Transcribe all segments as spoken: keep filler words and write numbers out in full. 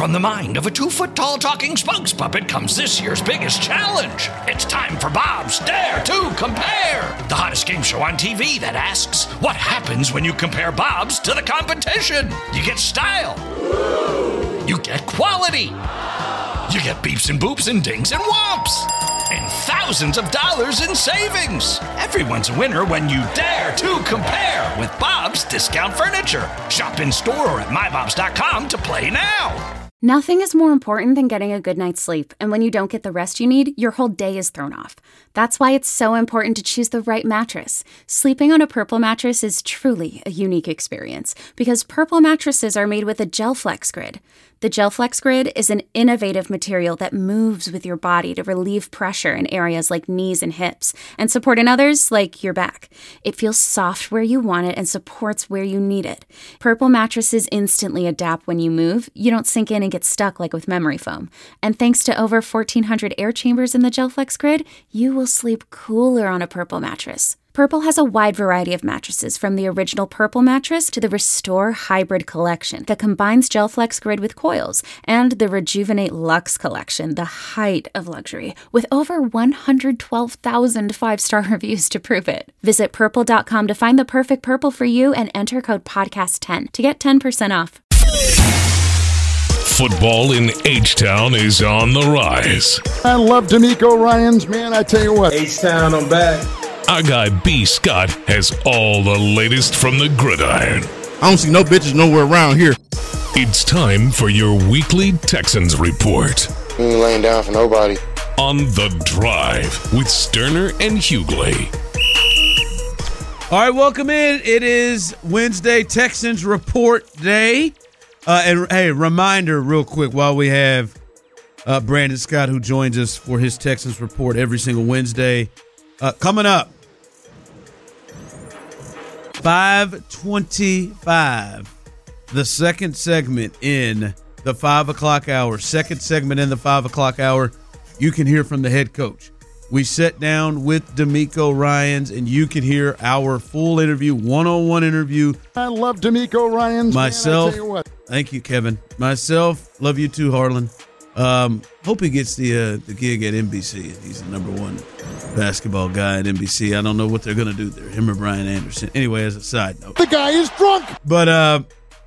From the mind of a two-foot-tall talking spokes puppet comes this year's biggest challenge. It's time for Bob's Dare to Compare, the hottest game show on T V that asks, what happens when you compare Bobs to the competition? You get style. You get quality. You get beeps and boops and dings and whomps. And thousands of dollars in savings. Everyone's a winner when you dare to compare with Bob's Discount Furniture. Shop in store or at my bobs dot com to play now. Nothing is more important than getting a good night's sleep, and when you don't get the rest you need, your whole day is thrown off. That's why it's so important to choose the right mattress. Sleeping on a Purple mattress is truly a unique experience, because Purple mattresses are made with a GelFlex Grid. The GelFlex Grid is an innovative material that moves with your body to relieve pressure in areas like knees and hips, and support in others like your back. It feels soft where you want it and supports where you need it. Purple mattresses instantly adapt when you move. You don't sink in and get stuck like with memory foam. And thanks to over fourteen hundred air chambers in the GelFlex Grid, you will sleep cooler on a Purple mattress. Purple has a wide variety of mattresses, from the original Purple mattress to the Restore Hybrid collection that combines GelFlex Grid with coils, and the Rejuvenate Luxe collection, the height of luxury, with over one hundred twelve thousand five-star reviews to prove it. Visit purple dot com to find the perfect Purple for you and enter code podcast ten to get ten percent off. Football in H-Town is on the rise. I love D'Amico Ryans, man, I tell you what. H-Town, I'm back. Our guy B. Scott has all the latest from the gridiron. I don't see no bitches nowhere around here. It's time for your weekly Texans report. We ain't laying down for nobody. On The Drive with Sterner and Hughley. All right, welcome in. It is Wednesday, Texans Report Day. Uh, and, hey, reminder real quick while we have uh, Brandon Scott, who joins us for his Texans Report every single Wednesday. Uh, coming up, five twenty-five, the second segment in the five o'clock hour. Second segment in the five o'clock hour, you can hear from the head coach. We sat down with D'Amico Ryans, and you can hear our full interview, one-on-one interview. I love D'Amico Ryans, Myself, man, I tell you what. Thank you, Kevin. Myself, love you too, Harlan. Um, hope he gets the uh, the gig at N B C. He's the number one basketball guy at N B C. I don't know what they're going to do there, him or Brian Anderson. Anyway, as a side note. The guy is drunk. But, uh,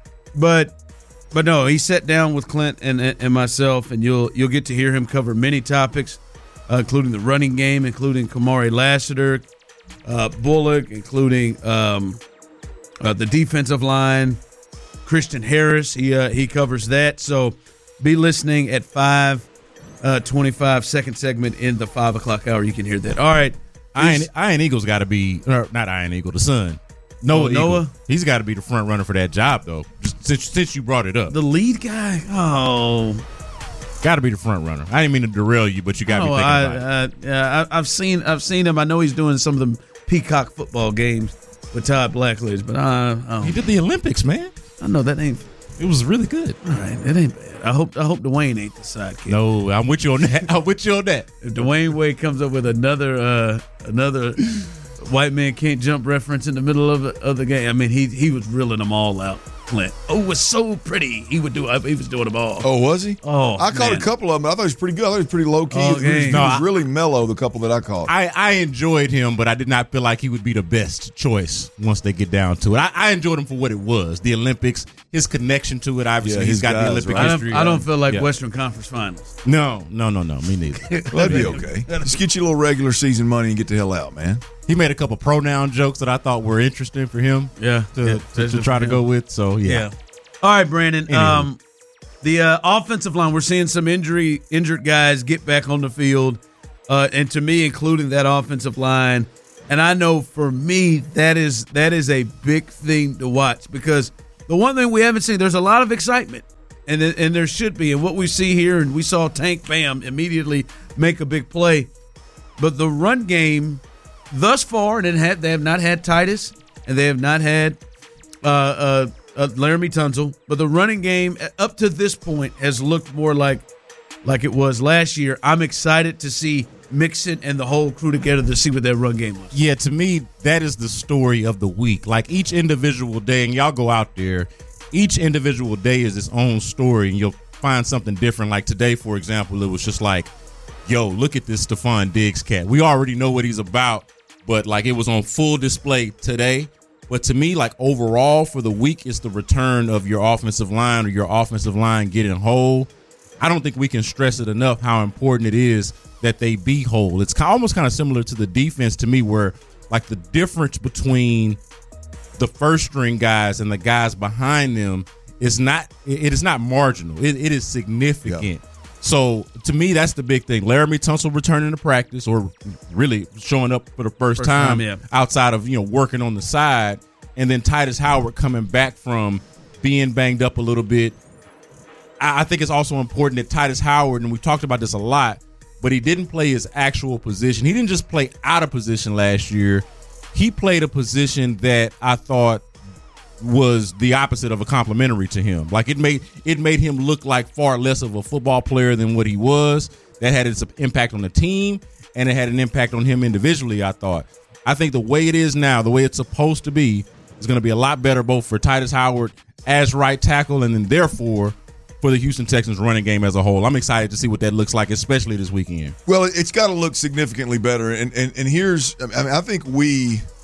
but, but no, he sat down with Clint and and myself, and you'll you'll get to hear him cover many topics, uh, including the running game, including Kamari Lassiter, uh, Bullock, including um, uh, the defensive line, Christian Harris. He uh, he covers that. So be listening at five twenty-five, second segment in the five o'clock hour. You can hear that. All right. Iron, Iron Eagle's got to be, or not Iron Eagle, the son. Noah oh, Noah? Eagle. He's got to be the front runner for that job, though, just since, since you brought it up. The lead guy? Oh. Got to be the front runner. I didn't mean to derail you, but you got to oh, be thinking I, about it. Uh, yeah, I, I've seen I've seen him. I know he's doing some of the Peacock football games with Todd Blackledge, but I, I He did the Olympics, man. I know that ain't. It was really good. All right, it ain't bad. I hope I hope Dwayne ain't the sidekick. No, I'm with you on that. I'm with you on that. If Dwayne Wade comes up with another uh, another white man can't jump reference in the middle of, of the game, I mean he he was reeling them all out. Clint. Oh, it was so pretty. He would do. He was doing them all. Oh, was he? Oh, I caught man. a couple of them. I thought he was pretty good. I thought he was pretty low key. Oh, he was, he no, was I, really mellow. The couple that I caught. I, I enjoyed him, but I did not feel like he would be the best choice once they get down to it. I, I enjoyed him for what it was. The Olympics, his connection to it. Obviously, Yeah, he's his got guys, the Olympic right? I don't, history. I don't feel like Yeah. Western Conference Finals. No, no, no, no. Me neither. Well, that'd be okay. Just get you a little regular season money and get the hell out, man. He made a couple pronoun jokes that I thought were interesting for him. Yeah, to, yeah, to, to try to go with. So yeah. Yeah. All right, Brandon. Anyway. Um, the uh, offensive line, we're seeing some injury injured guys get back on the field, uh, and to me, including that offensive line. And I know for me, that is that is a big thing to watch, because the one thing we haven't seen, there's a lot of excitement, and and there should be. And what we see here, and we saw Tank Bam immediately make a big play, but the run game thus far, and it had, they have not had Titus, and they have not had uh, uh, uh, Laramie Tunsil, but the running game up to this point has looked more like like it was last year. I'm excited to see Mixon and the whole crew together to see what their run game was. Yeah, to me, that is the story of the week. Like each individual day, and y'all go out there, each individual day is its own story, and you'll find something different. Like today, for example, it was just like, yo, look at this Stephon Diggs cat. We already know what he's about, but like it was on full display today. But to me, like overall for the week, it's the return of your offensive line or your offensive line getting whole. I don't think we can stress it enough how important it is that they be whole. It's almost kind of similar to the defense to me, where like the difference between the first string guys and the guys behind them is not, it is not marginal. It, it is significant. Yep. So to me, that's the big thing. Laramie Tunsil returning to practice, or really showing up for the first, first time, time yeah. outside of, you know, working on the side. And then Titus Howard coming back from being banged up a little bit. I, I think it's also important that Titus Howard, and we talked about this a lot, but he didn't play his actual position. He didn't just play out of position last year. He played a position that I thought was the opposite of a complimentary to him. Like it made it made him look like far less of a football player than what he was. That had its impact on the team, and it had an impact on him individually, I thought. I think the way it is now, the way it's supposed to be, is going to be a lot better both for Titus Howard as right tackle and then therefore for the Houston Texans running game as a whole. I'm excited to see what that looks like, especially this weekend. Well, it's got to look significantly better. And, and, and here's – I mean, I think we –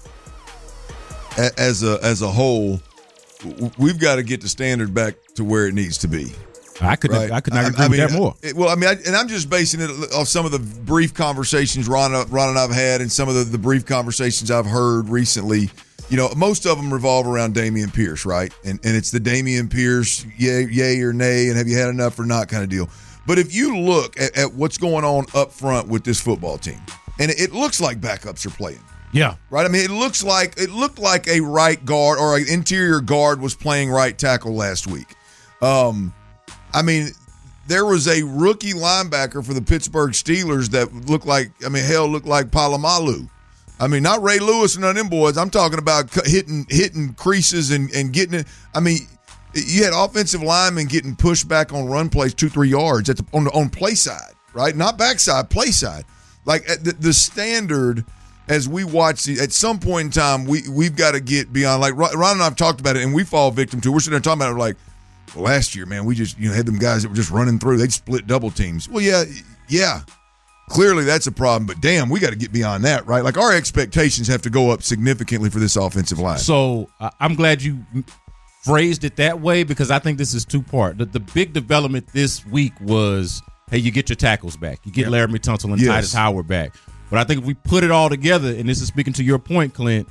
As a as a whole, we've got to get the standard back to where it needs to be. I could right? I could not agree I mean, with that more. It, well, I mean, I, and I'm just basing it off some of the brief conversations Ron, Ron and I've had, and some of the, the brief conversations I've heard recently. You know, most of them revolve around Dameon Pierce, right? And and it's the Dameon Pierce, yay, yay or nay, and have you had enough or not kind of deal. But if you look at, at what's going on up front with this football team, and it, it looks like backups are playing. Yeah. Right. I mean, it looks like it looked like a right guard or an interior guard was playing right tackle last week. Um, I mean, there was a rookie linebacker for the Pittsburgh Steelers that looked like, I mean, hell, looked like Palomalu. I mean, not Ray Lewis and none of them boys. I'm talking about hitting hitting creases and, and getting it. I mean, you had offensive linemen getting pushed back on run plays two, three yards at the, on the on play side, right? Not backside, play side. Like the, the standard. As we watch, the, at some point in time, we, we've got to get beyond, like Ron and I have talked about it, and we fall victim to it. We're sitting there talking about it like, well, last year, man, we just, you know, had them guys that were just running through. They'd split double teams. Well, yeah, yeah. Clearly that's a problem, but damn, we got to get beyond that, right? Like our expectations have to go up significantly for this offensive line. So uh, I'm glad you phrased it that way, because I think this is two-part. The, the big development this week was, hey, you get your tackles back. You get yep. Laramie Tunsil and yes. Titus Howard back. But I think if we put it all together, and this is speaking to your point, Clint,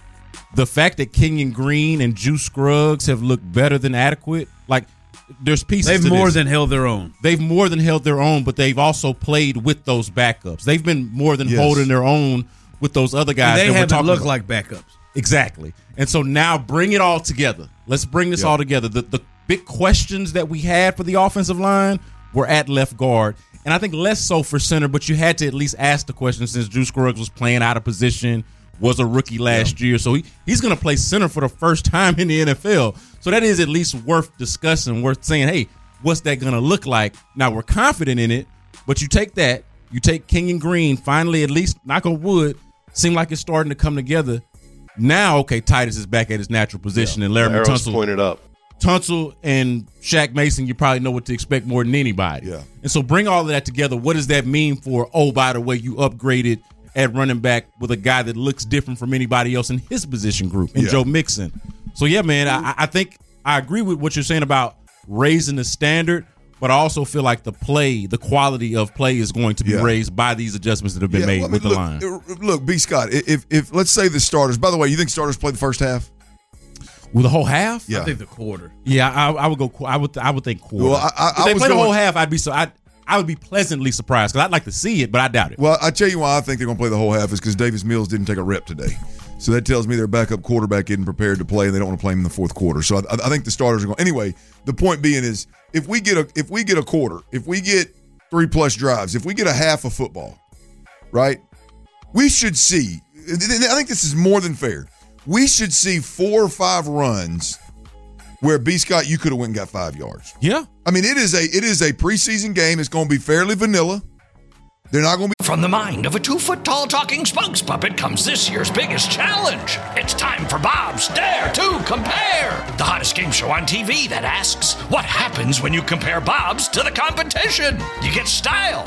the fact that Kenyon Green and Juice Scruggs have looked better than adequate, like there's pieces They've to more this. than held their own. They've more than held their own, but they've also played with those backups. They've been more than yes. holding their own with those other guys. And they that haven't we're talking looked about. like backups. Exactly. And so now bring it all together. Let's bring this yep. all together. The, the big questions that we had for the offensive line were at left guard. And I think less so for center, but you had to at least ask the question since Juice Scruggs was playing out of position, was a rookie last yeah. year. So he, he's going to play center for the first time in the N F L. So that is at least worth discussing, worth saying, hey, what's that going to look like? Now, we're confident in it, but you take that, you take Kenyon Green, finally, at least, knock on wood, seem like it's starting to come together. Now, okay, Titus is back at his natural position, yeah. and Laramie Tunsil pointed up. Tunsil and Shaq Mason, you probably know what to expect more than anybody. Yeah. And so bring all of that together. What does that mean for, oh, by the way, you upgraded at running back with a guy that looks different from anybody else in his position group, and yeah. Joe Mixon. So, yeah, man, I, I think I agree with what you're saying about raising the standard, but I also feel like the play, the quality of play is going to be yeah. raised by these adjustments that have been yeah, made well, I mean, with the look, line. Look, B. Scott, if, if let's say the starters, by the way, you think starters play the first half? With the whole half? Yeah. I think the quarter. Yeah, I, I would go. I would. I would think quarter. Well, I, I, if they I was play going, the whole half, I'd be so. I. I would be pleasantly surprised because I'd like to see it, but I doubt it. Well, I tell you why I think they're going to play the whole half is because Davis Mills didn't take a rep today, so that tells me their backup quarterback isn't prepared to play, and they don't want to play him in the fourth quarter. So I, I think the starters are going. Anyway, the point being is if we get a if we get a quarter, if we get three plus drives, if we get a half of football, right? We should see. I think this is more than fair. We should see four or five runs where B. Scott, you could have went and got five yards. Yeah. I mean, it is a it is a preseason game. It's going to be fairly vanilla. They're not going to be. From the mind of a two-foot-tall talking spokes puppet comes this year's biggest challenge. It's time for Bob's Dare to Compare, the hottest game show on T V that asks, what happens when you compare Bob's to the competition? You get style.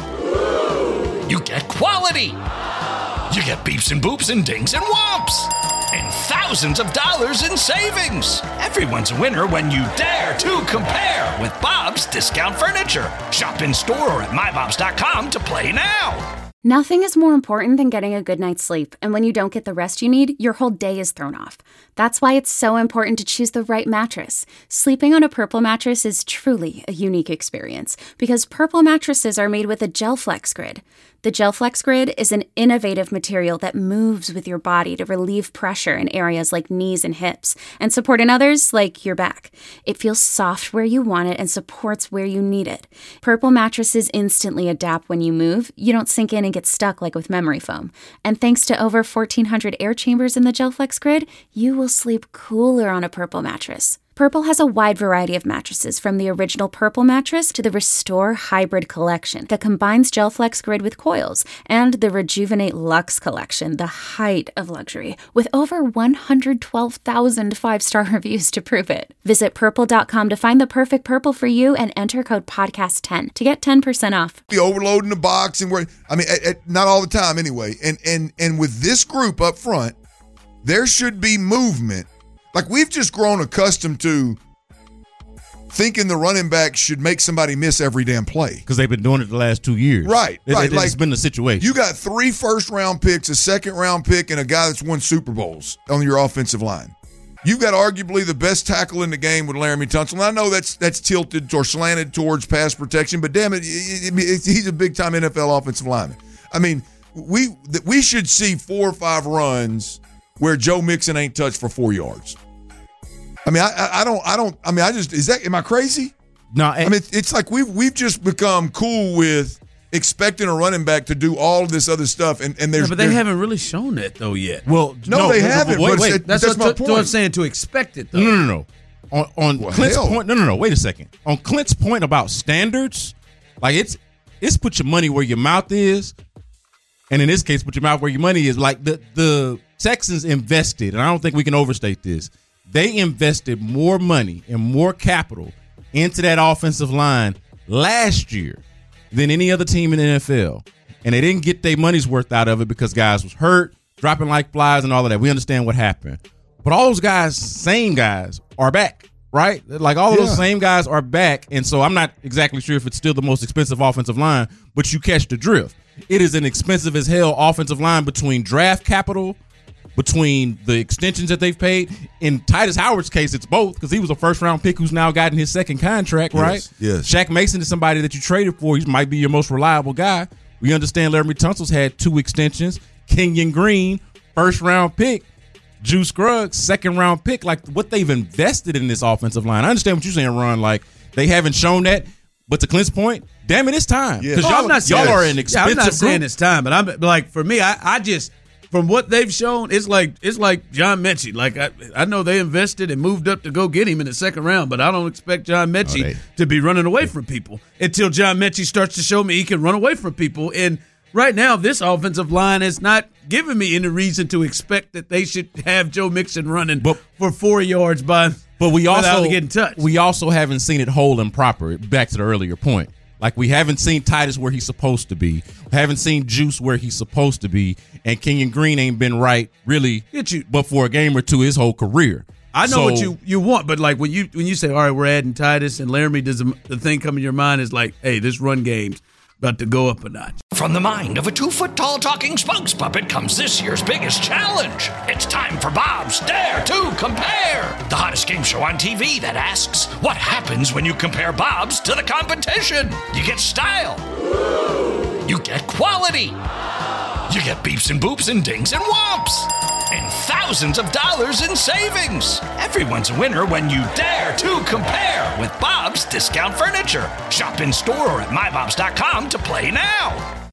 You get quality. You get beeps and boops and dings and whomps. And thousands of dollars in savings. Everyone's a winner when you dare to compare with Bob's Discount Furniture. Shop in store or at my bobs dot com to play now. Nothing is more important than getting a good night's sleep, and when you don't get the rest you need, your whole day is thrown off. That's why it's so important to choose the right mattress. Sleeping on a Purple mattress is truly a unique experience, because Purple mattresses are made with a GelFlex Grid. The GelFlex Grid is an innovative material that moves with your body to relieve pressure in areas like knees and hips, and support in others like your back. It feels soft where you want it and supports where you need it. Purple mattresses instantly adapt when you move. You don't sink in and get stuck like with memory foam. And thanks to over fourteen hundred air chambers in the GelFlex Grid, you will sleep cooler on a Purple mattress. Purple has a wide variety of mattresses, from the original Purple mattress to the Restore Hybrid collection that combines GelFlex Grid with coils, and the Rejuvenate Luxe collection, the height of luxury, with over one hundred twelve thousand five-star reviews to prove it. Visit purple dot com to find the perfect Purple for you and enter code podcast ten to get ten percent off. Be overloading the box and where I mean, at, at, not all the time anyway. And and and with this group up front, there should be movement. Like, we've just grown accustomed to thinking the running back should make somebody miss every damn play. Because they've been doing it the last two years. Right, it, right. It, like, it's been the situation. You got three first-round picks, a second-round pick, and a guy that's won Super Bowls on your offensive line. You've got arguably the best tackle in the game with Laramie Tunsil. And I know that's that's tilted or slanted towards pass protection, but damn it, it, it, it he's a big-time N F L offensive lineman. I mean, we we should see four or five runs where Joe Mixon ain't touched for four yards. I mean, I, I don't, I don't, I mean, I just, is that, am I crazy? No, I mean, it's like we've, we've just become cool with expecting a running back to do all of this other stuff. And, and there's, yeah, but they there's, haven't really shown that though yet. Well, no, no they no, haven't. Wait, but wait, it, that's, that's what, my to, point. what I'm saying, to expect it though. No, no, no, no. On, on Well, Clint's hell. point, no, no, no. Wait a second. On Clint's point about standards, like it's, it's put your money where your mouth is. And in this case, put your mouth where your money is. Like the, the Texans invested, and I don't think we can overstate this. They invested more money and more capital into that offensive line last year than any other team in the N F L. And they didn't get their money's worth out of it because guys was hurt, dropping like flies and all of that. We understand what happened. But all those guys, same guys, are back, right? Like all of Yeah. those same guys are back. And so I'm not exactly sure if it's still the most expensive offensive line, but you catch the drift. It is an expensive as hell offensive line between draft capital, between the extensions that they've paid. In Titus Howard's case, it's both, because he was a first-round pick who's now gotten his second contract, right? Yes, yes. Shaq Mason is somebody that you traded for. He might be your most reliable guy. We understand Laramie Tunsil's had two extensions. Kenyon Green, first-round pick. Juice Scruggs, second-round pick. Like, what they've invested in this offensive line. I understand what you're saying, Ron. Like, they haven't shown that. But to Clint's point, damn it, it's time. Yeah. Because Oh, y'all, I'm not saying- y'all are an Yeah, expensive I'm not saying group. it's time, but I'm like, for me, I, I just, from what they've shown, it's like it's like John Mechie. Like I, I know they invested and moved up to go get him in the second round, but I don't expect John Mechie Oh, they- to be running away from people until John Mechie starts to show me he can run away from people. And right now, this offensive line is not giving me any reason to expect that they should have Joe Mixon running But- for four yards by. But we without also getting touched. we also haven't seen it whole and proper. Back to the earlier point, like we haven't seen Titus where he's supposed to be. We haven't seen Juice where he's supposed to be, and Kenyon Green ain't been right really, Get you- but for a game or two his whole career. I know So- what you, you want, but like when you when you say, all right, we're adding Titus and Laramie, does the, the thing come in your mind is like, hey, this run game's about to go up a notch. From the mind of a two-foot-tall talking spokes puppet comes this year's biggest challenge. It's time for Bob's Dare to Compare, the hottest game show on T V that asks, what happens when you compare Bob's to the competition? You get style. You get quality. You get beeps and boops and dings and whomps. And thousands of dollars in savings. Everyone's a winner when you dare to compare with Bob's Discount Furniture. Shop in store or at my bobs dot com to play now.